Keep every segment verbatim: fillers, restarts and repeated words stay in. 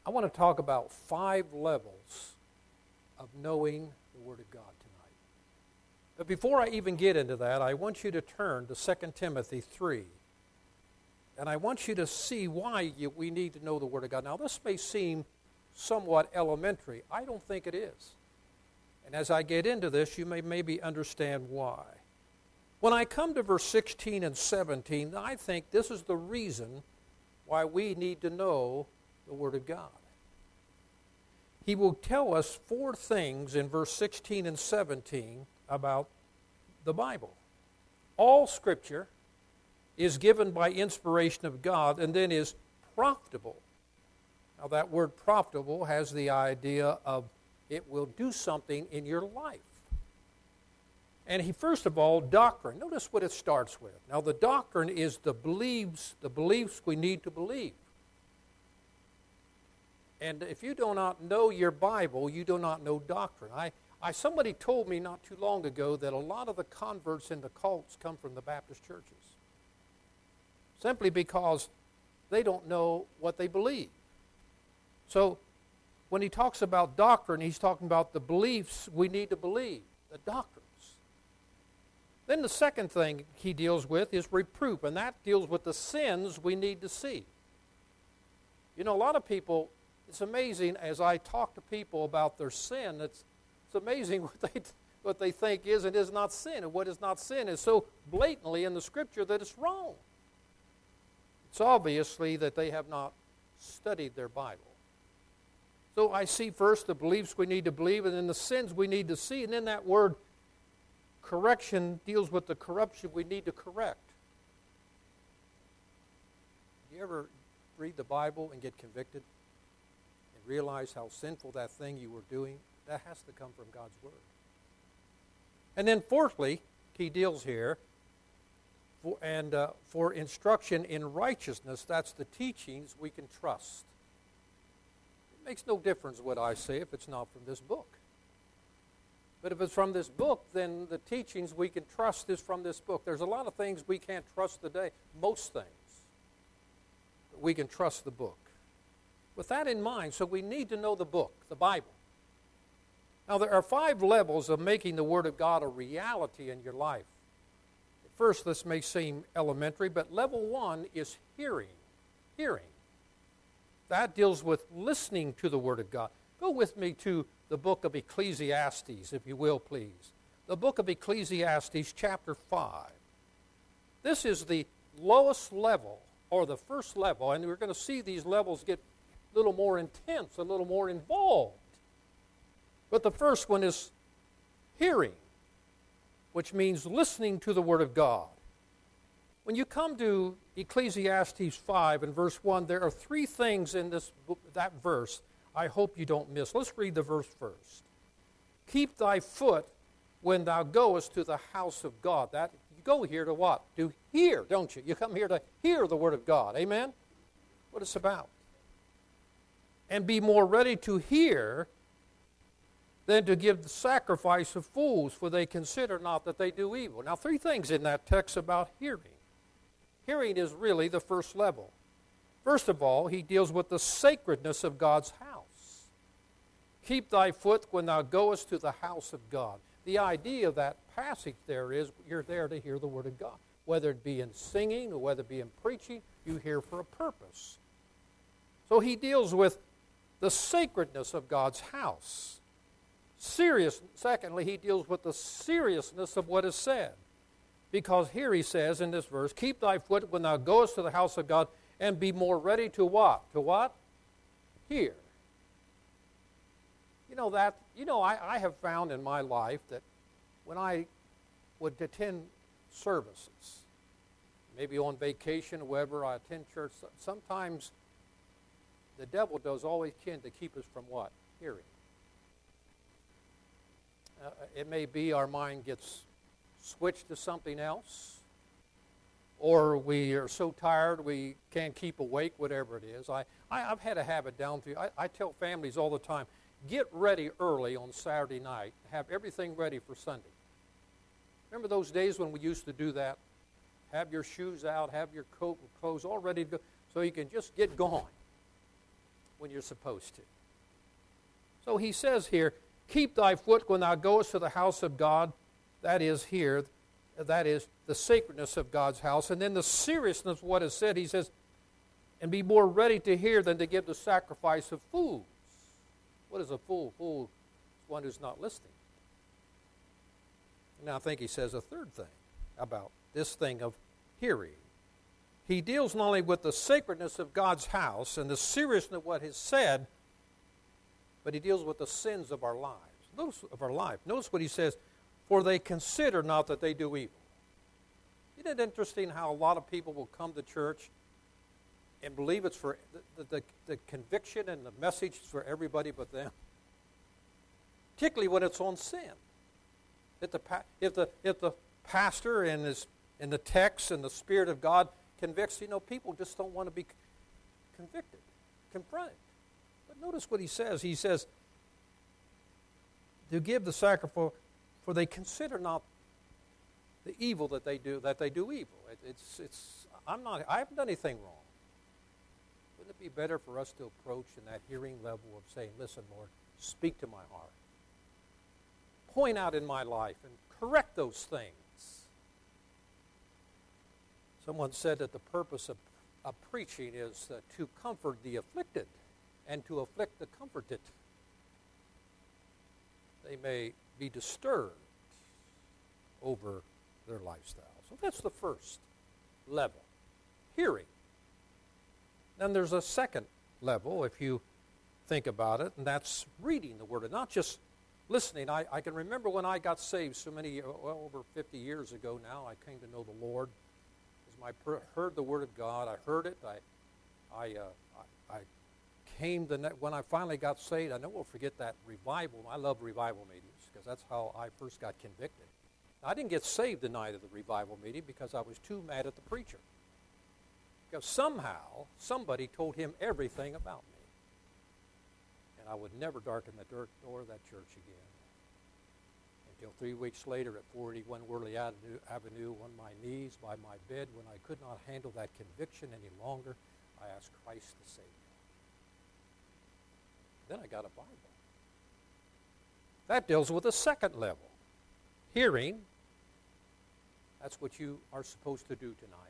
I want to talk about five levels of knowing the Word of God tonight. But before I even get into that, I want you to turn to Second Timothy three. And I want you to see why you, we need to know the Word of God. Now, this may seem somewhat elementary. I don't think it is. And as I get into this, you may maybe understand why. When I come to verse sixteen and seventeen, I think this is the reason why we need to know the Word of God. He will tell us four things in verse sixteen and seventeen about the Bible. All Scripture is given by inspiration of God and then is profitable. Now that word profitable has the idea of it will do something in your life. And he, first of all, doctrine. Notice what it starts with. Now the doctrine is the beliefs, the beliefs we need to believe. And if you do not know your Bible, you do not know doctrine. I, I somebody told me not too long ago that a lot of the converts in the cults come from the Baptist churches. Simply because they don't know what they believe. So when he talks about doctrine, he's talking about the beliefs we need to believe, the doctrines. Then the second thing he deals with is reproof, and that deals with the sins we need to see. You know, a lot of people, it's amazing as I talk to people about their sin, it's, it's amazing what they, what they think is and is not sin, and what is not sin is so blatantly in the Scripture that it's wrong. It's obviously that they have not studied their Bible. So I see first the beliefs we need to believe, and then the sins we need to see, and then that word correction deals with the corruption we need to correct. Do you ever read the Bible and get convicted and realize how sinful that thing you were doing? That has to come from God's Word. And then fourthly, he deals here, for, and uh, for instruction in righteousness, that's the teachings we can trust. It makes no difference what I say if it's not from this book. But if it's from this book, then the teachings we can trust is from this book. There's a lot of things we can't trust today, most things. But we can trust the book. With that in mind, so we need to know the book, the Bible. Now, there are five levels of making the Word of God a reality in your life. At first, this may seem elementary, but level one is hearing. Hearing. That deals with listening to the Word of God. Go with me to the book of Ecclesiastes, if you will, please. The book of Ecclesiastes, chapter five. This is the lowest level, or the first level, and we're going to see these levels get a little more intense, a little more involved. But the first one is hearing, which means listening to the Word of God. When you come to Ecclesiastes five and verse one, there are three things in this that verse I hope you don't miss. Let's read the verse first. Keep thy foot when thou goest to the house of God. That you go here to what? To hear, don't you? You come here to hear the Word of God. Amen? What it's about. And be more ready to hear than to give the sacrifice of fools, for they consider not that they do evil. Now, three things in that text about hearing. Hearing is really the first level. First of all, he deals with the sacredness of God's house. Keep thy foot when thou goest to the house of God. The idea of that passage there is you're there to hear the Word of God. Whether it be in singing or whether it be in preaching, you hear for a purpose. So he deals with the sacredness of God's house. Serious. Secondly, he deals with the seriousness of what is said. Because here he says in this verse, keep thy foot when thou goest to the house of God, and be more ready to what? To what? Hear. You know that, you know, I, I have found in my life that when I would attend services, maybe on vacation or wherever I attend church, sometimes the devil does all he can to keep us from what? Hearing. Uh, it may be our mind gets switched to something else, or we are so tired we can't keep awake, whatever it is. I, I, I've had a habit down through, I, I tell families all the time, get ready early on Saturday night, have everything ready for Sunday. Remember those days when we used to do that? Have your shoes out, have your coat and clothes all ready to go, so you can just get going. when you're supposed to. So he says here, keep thy foot when thou goest to the house of God. That is here, that is the sacredness of God's house. And then the seriousness of what is said, he says, and be more ready to hear than to give the sacrifice of fools. What is a fool? Fool is one who's not listening. Now I think he says a third thing about this thing of hearing. He deals not only with the sacredness of God's house and the seriousness of what is said, but he deals with the sins of our lives. Notice of our life. Notice what he says, for they consider not that they do evil. Isn't it interesting how a lot of people will come to church and believe it's for the, the, the conviction and the message is for everybody but them? Particularly when it's on sin. If the, if the, if the pastor and his, in the text and the Spirit of God convicts, you know, people just don't want to be convicted, confronted. But notice what he says. He says, to give the sacrifice, for they consider not the evil that they do, that they do evil. It, it's, it's, I'm not, I haven't done anything wrong. Wouldn't it be better for us to approach in that hearing level of saying, listen, Lord, speak to my heart. Point out in my life and correct those things. Someone said that the purpose of, of preaching is uh, to comfort the afflicted and to afflict the comforted. They may be disturbed over their lifestyle. So that's the first level, hearing. Then there's a second level, if you think about it, and that's reading the Word, and not just listening. I, I can remember when I got saved so many, well, over fifty years ago now, I came to know the Lord. As I per- heard the Word of God, I heard it. I, I, uh, I, I came the ne- when I finally got saved. I never will forget that revival. I love revival meetings because that's how I first got convicted. I didn't get saved the night of the revival meeting because I was too mad at the preacher. Because somehow somebody told him everything about me. And I would never darken the door of that church again. Until three weeks later at four eighty-one Worley Avenue, Avenue, on my knees by my bed, when I could not handle that conviction any longer, I asked Christ to save me. Then I got a Bible. That deals with the second level. Hearing. That's what you are supposed to do tonight.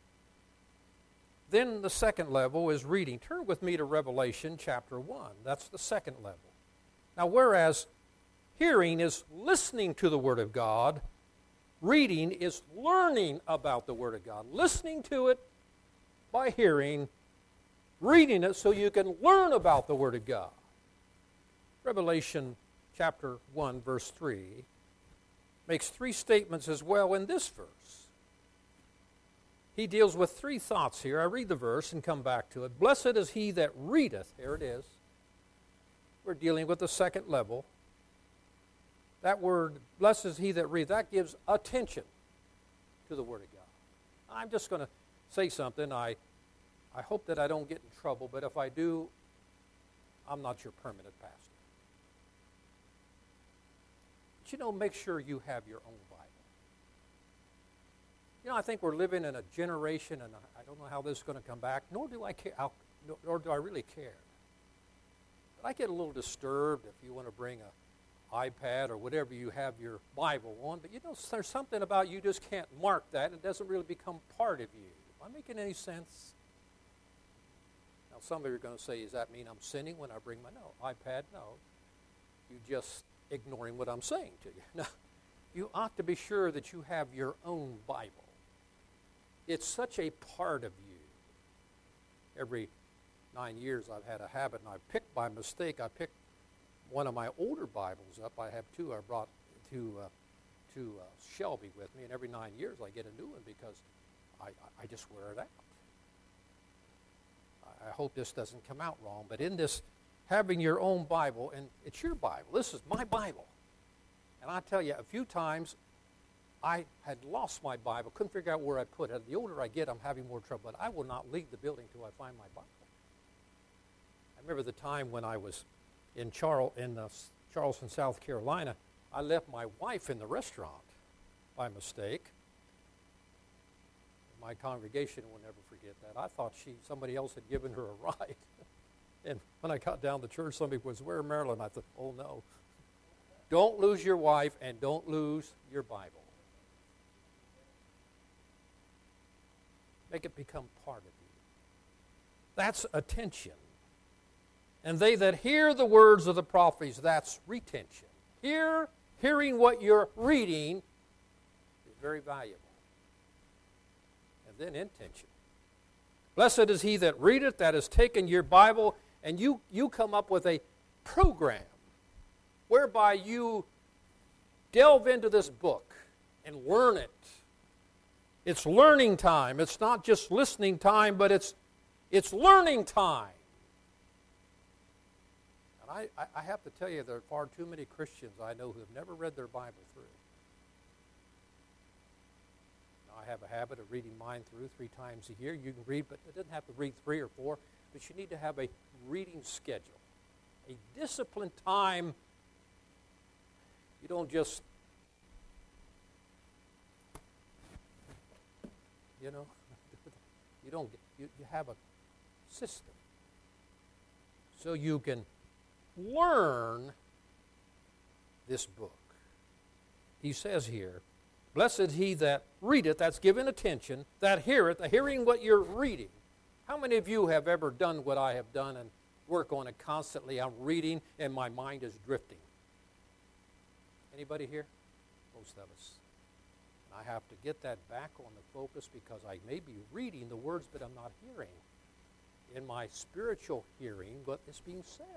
Then the second level is reading. Turn with me to Revelation chapter one. That's the second level. Now, whereas hearing is listening to the Word of God, reading is learning about the Word of God. Listening to it by hearing, reading it so you can learn about the Word of God. Revelation chapter one, verse three, makes three statements as well in this verse. He deals with three thoughts here. I read the verse and come back to it. Blessed is he that readeth. Here it is. We're dealing with the second level. That word, blessed is he that readeth, that gives attention to the Word of God. I'm just going to say something. I, I hope that I don't get in trouble, but if I do, I'm not your permanent pastor. But you know, make sure you have your own Bible. You know, I think we're living in a generation, and I don't know how this is going to come back, nor do I care, nor do I really care. But I get a little disturbed if you want to bring an iPad or whatever you have your Bible on, but you know, there's something about you just can't mark that. It doesn't really become part of you. Am I making any sense? Now, some of you are going to say, does that mean I'm sinning when I bring my no iPad? No. You just ignoring what I'm saying to you. No. You ought to be sure that you have your own Bible. It's such a part of you. Every nine years I've had a habit, and I picked by mistake, I picked one of my older Bibles up. I have two I brought to, uh, to uh, Shelby with me, and every nine years I get a new one because I, I just wear it out. I hope this doesn't come out wrong, but in this having your own Bible, and it's your Bible. This is my Bible. And I tell you, a few times I had lost my Bible, couldn't figure out where I put it. The older I get, I'm having more trouble, but I will not leave the building until I find my Bible. I remember the time when I was in, Charl- in uh, Charleston, South Carolina, I left my wife in the restaurant by mistake. My congregation will never forget that. I thought she, somebody else had given her a ride. And when I got down to church, somebody was, "Where Marilyn?" I thought, oh no. Don't lose your wife and don't lose your Bible. Make it become part of you. That's attention. And they that hear the words of the prophets, that's retention. Hear, hearing what you're reading is very valuable. And then intention. Blessed is he that readeth, that has taken your Bible, and you, you come up with a program whereby you delve into this book and learn it. It's learning time. It's not just listening time, but it's it's learning time. And I, I have to tell you, there are far too many Christians I know who have never read their Bible through. Now, I have a habit of reading mine through three times a year. You can read, but it doesn't have to read three or four, but you need to have a reading schedule, a disciplined time. You don't just, you know, you don't get, you, you have a system so you can learn this book. He says here, blessed he that readeth, that's given attention, that heareth, the hearing what you're reading. How many of you have ever done what I have done and work on it constantly? I'm reading and my mind is drifting. Anybody here? Most of us. And I have to get that back on the focus because I may be reading the words, but I'm not hearing in my spiritual hearing what is being said.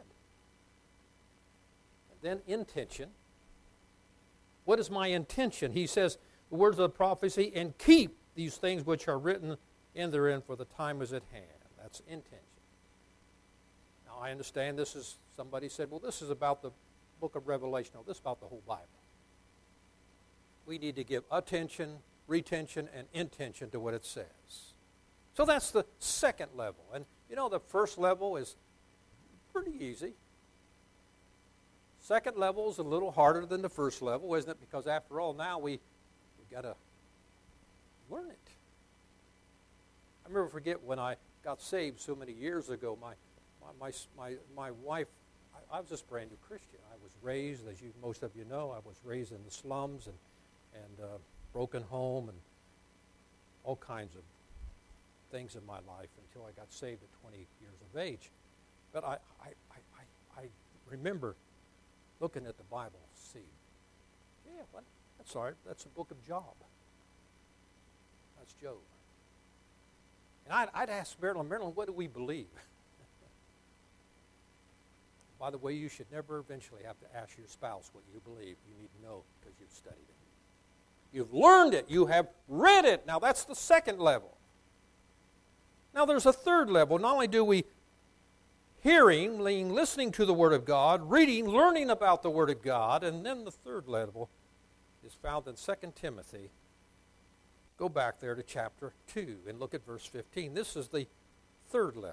And then intention. What is my intention? He says, the words of the prophecy, and keep these things which are written in therein, for the time is at hand. That's intention. Now, I understand this is, somebody said, well, this is about the book of Revelation. No, this is about the whole Bible. We need to give attention, retention, and intention to what it says. So that's the second level. And, you know, the first level is pretty easy. Second level is a little harder than the first level, isn't it? Because after all, now we, we've got to learn it. I remember forget when I got saved so many years ago, my my my, my wife, I, I was just a brand new Christian. I was raised, as you most of you know, I was raised in the slums and, and uh, broken home and all kinds of things in my life until I got saved at twenty years of age. But I, I, I, I remember looking at the Bible, see, yeah, what? That's all right. That's the book of Job. That's Job. And I'd, I'd ask Marilyn, Marilyn, what do we believe? By the way, you should never eventually have to ask your spouse what you believe. You need to know because you've studied it. You've learned it. You have read it. Now, that's the second level. Now, there's a third level. Not only do we hearing, listening to the Word of God, reading, learning about the Word of God, and then the third level is found in Second Timothy. Go back there to chapter two and look at verse fifteen. This is the third level.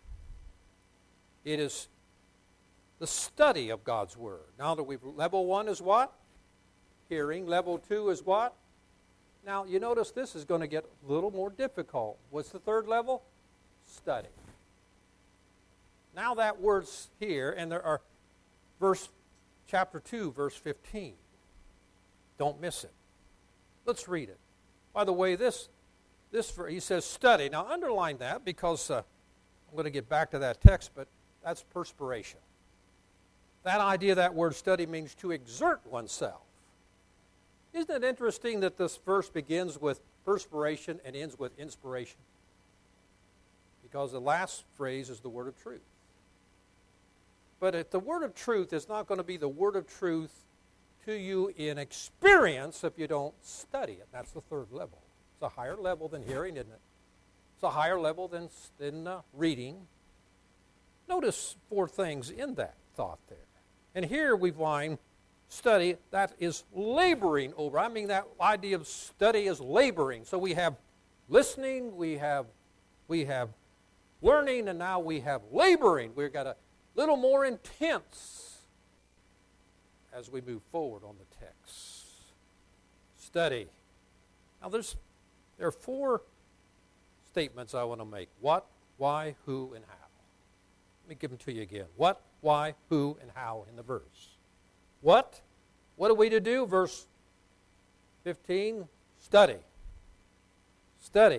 It is the study of God's Word. Now that we've, level one is what? Hearing. Level two is what? Now, you notice this is going to get a little more difficult. What's the third level? Study. Now that word's here, and there are verse, chapter two, verse fifteen. Don't miss it. Let's read it. By the way, this, this he says study. Now underline that because uh, I'm going to get back to that text, but that's perspiration. That idea, that word study means to exert oneself. Isn't it interesting that this verse begins with perspiration and ends with inspiration? Because the last phrase is the word of truth. But if the word of truth is not going to be the word of truth to you in experience if you don't study it. That's the third level. It's a higher level than hearing, isn't it? It's a higher level than, than uh, reading. Notice four things in that thought there. And here we find study that is laboring over. I mean, that idea of study is laboring. So we have listening, we have we have learning, and now we have laboring. We've got a little more intense as we move forward on the text. Study. Now there's there are four statements I want to make. What, why, who, and how. Let me give them to you again. What, why, who, and how in the verse. What? What are we to do? Verse fifteen, study. Study.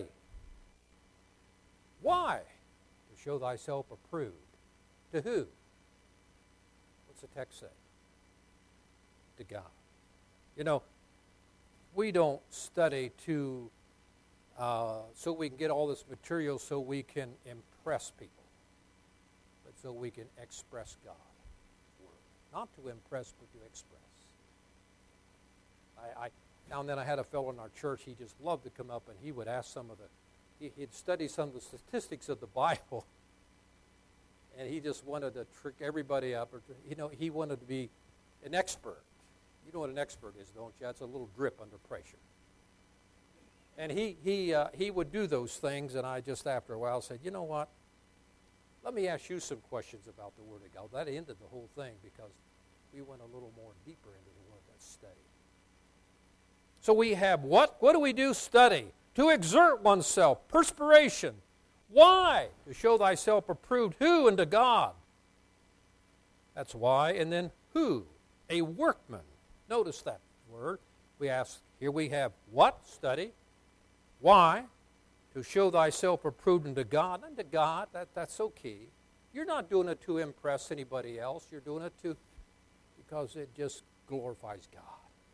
Why? To show thyself approved. To who? What's the text say? To God. You know, we don't study to uh, so we can get all this material so we can impress people, but so we can express God. Not to impress, but to express. I, I now and then I had a fellow in our church. He just loved to come up and he would ask some of the. He, he'd study some of the statistics of the Bible, and he just wanted to trick everybody up. Or you know, he wanted to be an expert. You know what an expert is, don't you? It's a little grip under pressure. And he he uh, he would do those things, and I just after a while said, you know what? Let me ask you some questions about the Word of God. That ended the whole thing because we went a little more deeper into the Word that study. So we have what? What do we do? Study. To exert oneself. Perspiration. Why? To show thyself approved. Who? Unto God. That's why. And then who? A workman. Notice that word. We ask, here we have what? Study. Why? To show thyself approved unto God. Unto God, that, that's so key. You're not doing it to impress anybody else. You're doing it to because it just glorifies God.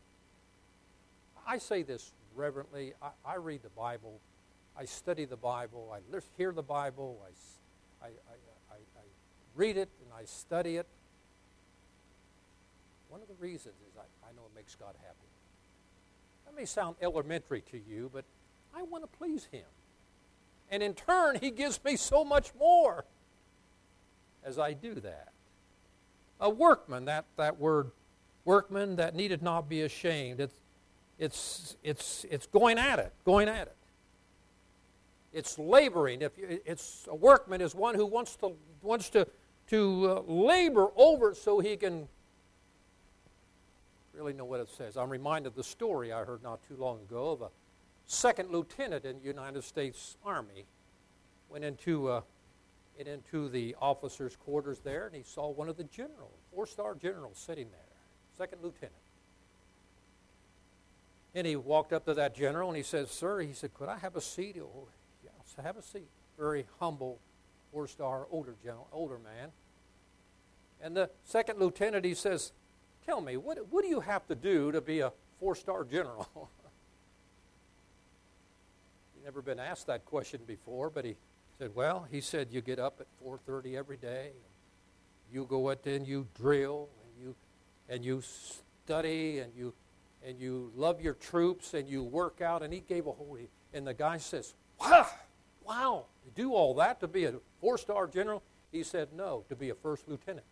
I say this reverently. I, I read the Bible. I study the Bible. I listen, hear the Bible. I, I, I, I, I read it and I study it. One of the reasons is I, I know it makes God happy. That may sound elementary to you, but I want to please Him. And in turn, He gives me so much more as I do that. A workman, that, that word workman that needed not be ashamed. It's, it's, it's, it's going at it, going at it. It's laboring. If you, it's a workman is one who wants to wants to to uh, labor over it so he can really know what it says. I'm reminded of the story I heard not too long ago of a second lieutenant in the United States Army. Went into uh, went into the officers' quarters there, and he saw one of the generals, four-star generals, sitting there, second lieutenant. And he walked up to that general, and he said, "Sir," he said, "could I have a seat?" Oh, yes, have a seat. Very humble, four-star, older general, older man. And the second lieutenant, he says, "Tell me, what, what do you have to do to be a four-star general?" He'd never been asked that question before, but he said, well, he said, you get up at four thirty every day, and you go out there and you drill, and you and you study, and you and you love your troops, and you work out. And he gave a whole, and the guy says, wow, wow, you do all that to be a four-star general? He said, no, to be a first lieutenant.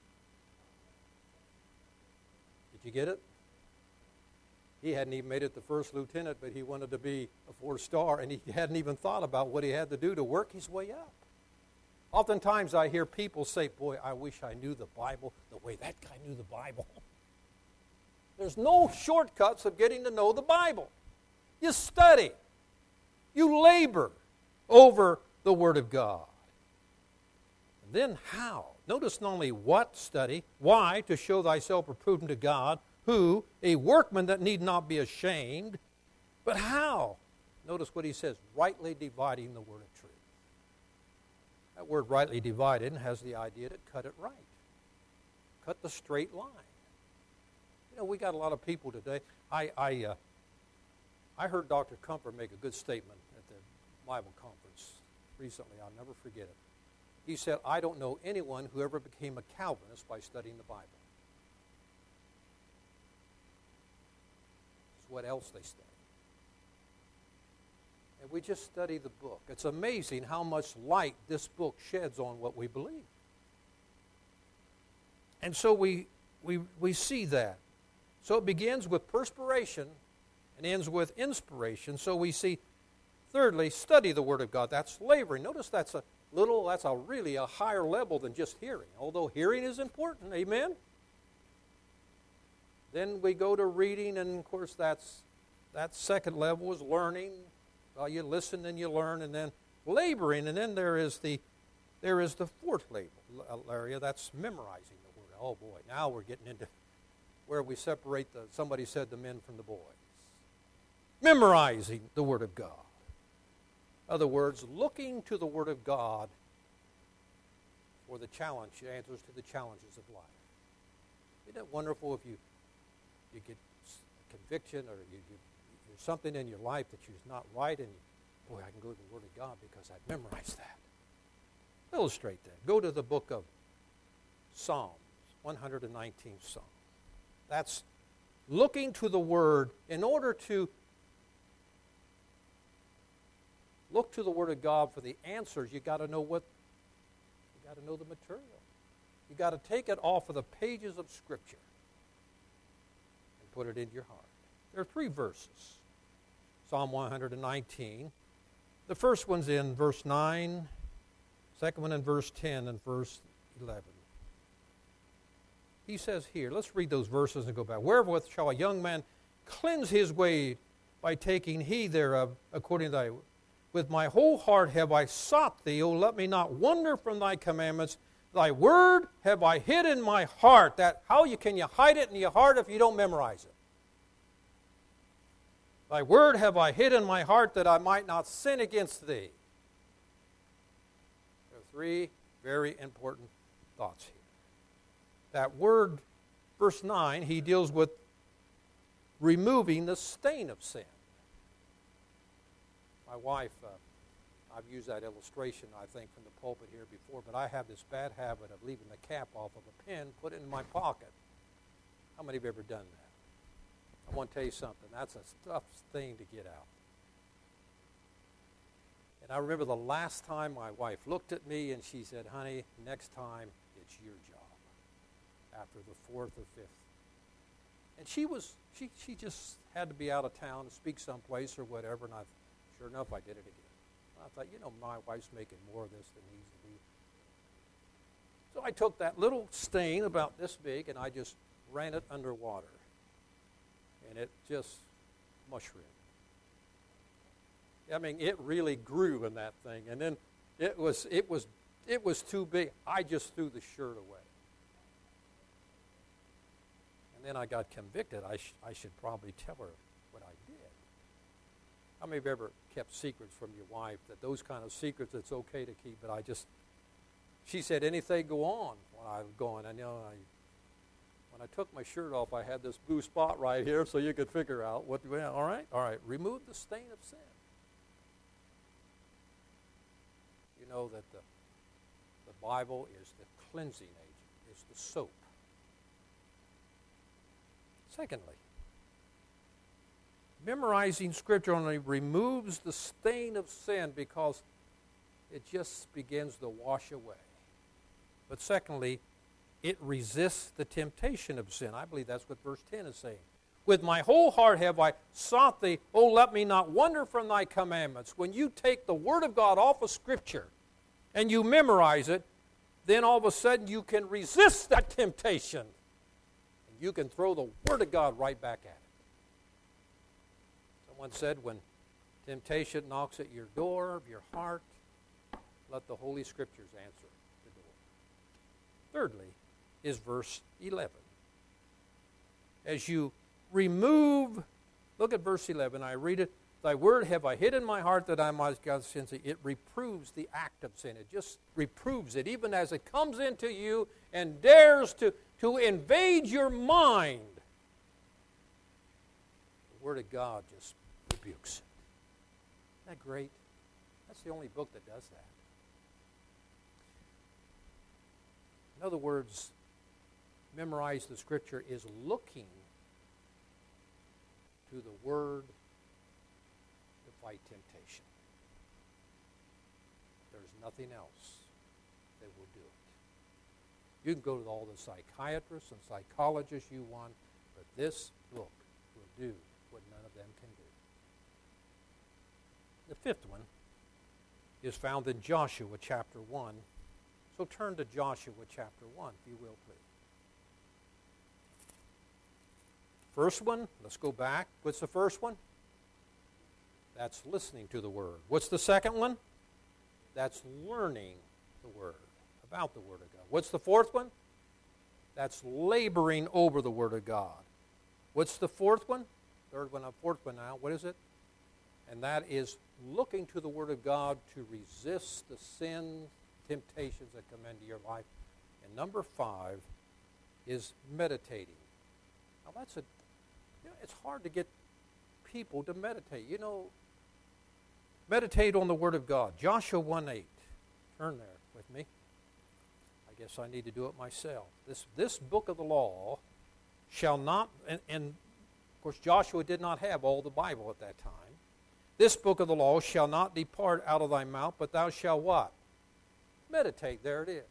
Did you get it? He hadn't even made it the first lieutenant, but he wanted to be a four-star, and he hadn't even thought about what he had to do to work his way up. Oftentimes I hear people say, boy, I wish I knew the Bible the way that guy knew the Bible. There's no shortcuts of getting to know the Bible. You study. You labor over the Word of God. And then how? Notice not only what study, why, to show thyself approved unto God, who, a workman that need not be ashamed, but how? Notice what he says, rightly dividing the word of truth. That word rightly divided has the idea to cut it right. Cut the straight line. You know, we got a lot of people today. I I, uh, I heard Doctor Comfort make a good statement at the Bible conference recently. I'll never forget it. He said, I don't know anyone who ever became a Calvinist by studying the Bible. It's what else they study. And we just study the book. It's amazing how much light this book sheds on what we believe. And so we we we see that. So it begins with perspiration and ends with inspiration. So we see, thirdly, study the Word of God. That's laboring. Notice that's a little, that's a really a higher level than just hearing. Although hearing is important, amen? Then we go to reading, and of course that's that second level is learning. Well, you listen and you learn, and then laboring, and then there is the there is the fourth label area, that's memorizing the Word. Oh boy, now we're getting into where we separate the, somebody said, the men from the boys. Memorizing the Word of God. In other words, looking to the Word of God for the challenge, answers to the challenges of life. Isn't it wonderful if you you get a conviction or you, you there's something in your life that you're not right, and you, boy, I can go to the Word of God because I've memorized that. Illustrate that. Go to the book of Psalms, one hundred nineteenth Psalm. That's looking to the Word in order to look to the Word of God for the answers. You got to know what. You got to know the material. You got to take it off of the pages of Scripture and put it in your heart. There are three verses. Psalm one hundred nineteen. The first one's in verse nine. Second one in verse ten and verse eleven. He says here, let's read those verses and go back. Wherewith shall a young man cleanse his way by taking heed thereof, according to thy. With my whole heart have I sought thee, O let me not wander from thy commandments. Thy word have I hid in my heart. That how you can you hide it in your heart if you don't memorize it? Thy word have I hid in my heart that I might not sin against thee. There are three very important thoughts here. That word, verse nine, he deals with removing the stain of sin. My wife, uh, I've used that illustration, I think, from the pulpit here before, but I have this bad habit of leaving the cap off of a pen, put it in my pocket. How many have ever done that? I want to tell you something. That's a tough thing to get out. And I remember the last time my wife looked at me and she said, honey, next time it's your job. After the fourth or fifth. And she was, she, she just had to be out of town to speak someplace or whatever, and I Sure enough, I did it again. I thought, you know, my wife's making more of this than needs to be. So I took that little stain about this big and I just ran it underwater. And it just mushroomed. I mean, it really grew in that thing. And then it was, it was, it was too big. I just threw the shirt away. And then I got convicted. I, sh- I should probably tell her what I did. How many of you ever kept secrets from your wife, that those kind of secrets it's okay to keep, but I just, she said, anything go on when I was going. I know I, when I took my shirt off, I had this blue spot right here so you could figure out what, well, all right, all right, remove the stain of sin. You know that the, the Bible is the cleansing agent, is the soap. Secondly, memorizing Scripture only removes the stain of sin because it just begins to wash away. But secondly, it resists the temptation of sin. I believe that's what verse ten is saying. With my whole heart have I sought thee, O let me not wander from thy commandments. When you take the Word of God off of Scripture and you memorize it, then all of a sudden you can resist that temptation. And you can throw the Word of God right back at it. Someone said, when temptation knocks at your door of your heart, let the Holy Scriptures answer the door. Thirdly is verse eleven. As you remove, look at verse eleven, I read it, thy word have I hid in my heart that I might not sin. It reproves the act of sin. It just reproves it, even as it comes into you and dares to, to invade your mind. The Word of God just rebukes it. Isn't that great? That's the only book that does that. In other words, memorize the Scripture is looking to the Word to fight temptation. There's nothing else that will do it. You can go to all the psychiatrists and psychologists you want, but this book will do what none of them can do. The fifth one is found in Joshua chapter one. So turn to Joshua chapter one, if you will, please. First one, let's go back. What's the first one? That's listening to the Word. What's the second one? That's learning the Word. About the Word of God. What's the fourth one? That's laboring over the Word of God. What's the fourth one? Third one, fourth one now. What is it? And that is looking to the Word of God to resist the sin, temptations that come into your life. And number five is meditating. Now that's a, you know, it's hard to get people to meditate. You know, meditate on the Word of God. Joshua one eight. Turn there with me. I guess I need to do it myself. This this book of the law shall not, and, and of course Joshua did not have all the Bible at that time. This book of the law shall not depart out of thy mouth, but thou shalt what? Meditate. There it is.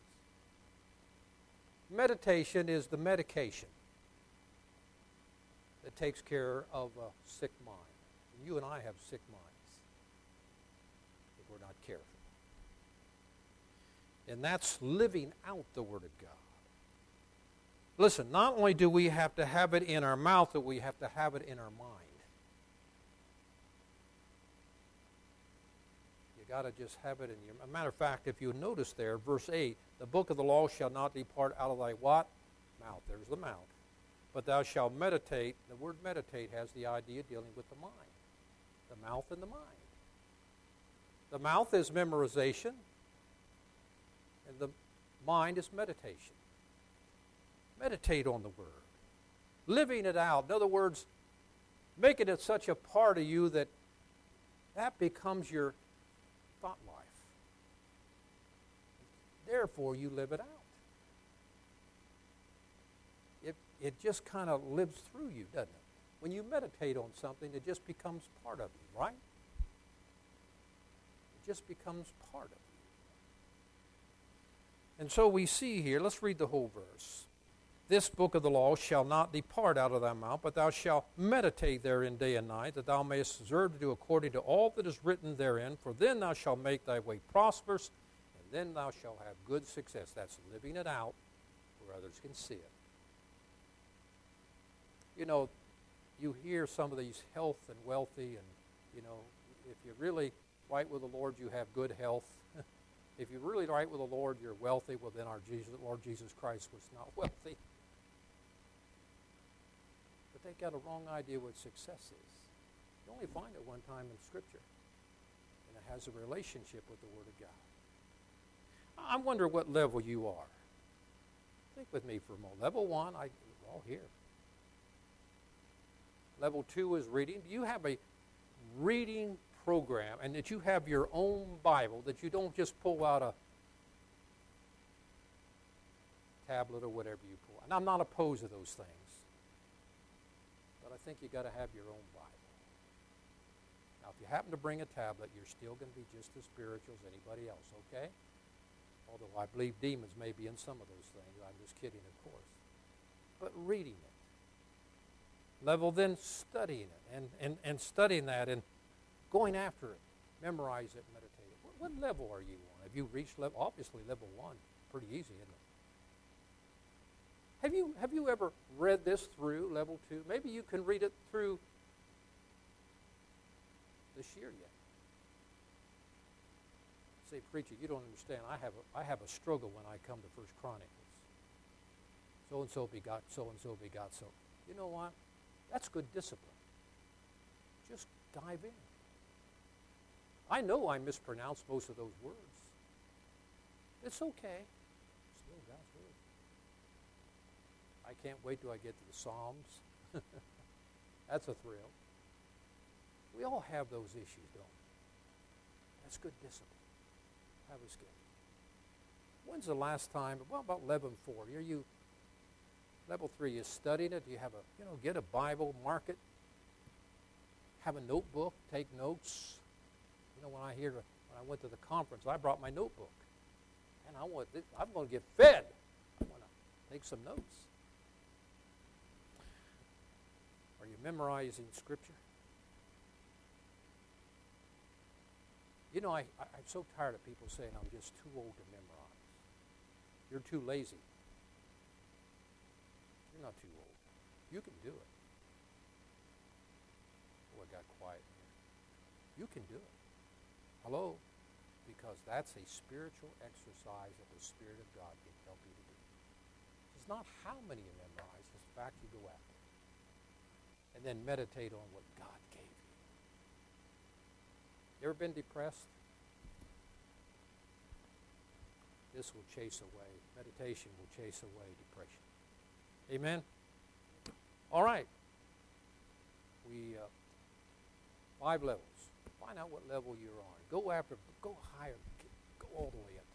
Meditation is the medication that takes care of a sick mind. You and I have sick minds if we're not careful. And that's living out the Word of God. Listen, not only do we have to have it in our mouth, but we have to have it in our mind. You got to just have it in your... As a matter of fact, if you notice there, verse eight, the book of the law shall not depart out of thy what? Mouth. There's the mouth. But thou shalt meditate. The word meditate has the idea dealing with the mind. The mouth and the mind. The mouth is memorization, and the mind is meditation. Meditate on the Word. Living it out. In other words, making it such a part of you that that becomes your thought life. Therefore, you live it out. It, it just kind of lives through you, doesn't it? When you meditate on something, it just becomes part of you, right? It just becomes part of you. And so we see here, let's read the whole verse. This book of the law shall not depart out of thy mouth, but thou shalt meditate therein day and night, that thou mayest observe to do according to all that is written therein. For then thou shalt make thy way prosperous, and then thou shalt have good success. That's living it out where others can see it. You know, you hear some of these health and wealthy, and, you know, if you're really right with the Lord, you have good health. If you're really right with the Lord, you're wealthy. Well, then our Jesus, Lord Jesus Christ was not wealthy. But they got a wrong idea what success is. You only find it one time in Scripture. And it has a relationship with the Word of God. I wonder what level you are. Think with me for a moment. Level one, I, we're all here. Level two is reading. Do you have a reading program, and that you have your own Bible, that you don't just pull out a tablet or whatever you pull? And I'm not opposed to those things, but I think you got to have your own Bible. Now, if you happen to bring a tablet, you're still going to be just as spiritual as anybody else, okay? Although I believe demons may be in some of those things. I'm just kidding, of course. But reading it. Level then studying it, and, and, and studying that, and going after it, memorize it, meditate it. What, what level are you on? Have you reached level? Obviously, level one, pretty easy, isn't it? Have you have you ever read this through level two? Maybe you can read it through this year yet. Say, preacher, you don't understand. I have a, I have a struggle when I come to First Chronicles. So and so begot, so and so begot, so. You know what? That's good discipline. Just dive in. I know I mispronounce most of those words. It's okay. Still God's Word. I can't wait till I get to the Psalms. That's a thrill. We all have those issues, don't we? That's good discipline. Have a schedule. When's the last time, well, about level four, are you, level three, you studying it? Do you have a, you know, get a Bible, mark it, have a notebook, take notes. You know, when I hear, when I went to the conference, I brought my notebook. And I want, I'm going to get fed. I want to take some notes. Are you memorizing Scripture? You know, I, I, I'm so tired of people saying I'm just too old to memorize. You're too lazy. You're not too old. You can do it. Oh, I got quiet here. You can do it. Hello? because that's a spiritual exercise that the Spirit of God can help you to do. It's not how many you memorize, it's the fact you go after it. And then meditate on what God gave you. You ever been depressed? This will chase away. Meditation will chase away depression. Amen? All right. We, uh, five levels. Find out what level you're on. Go after, go higher, go all the way up.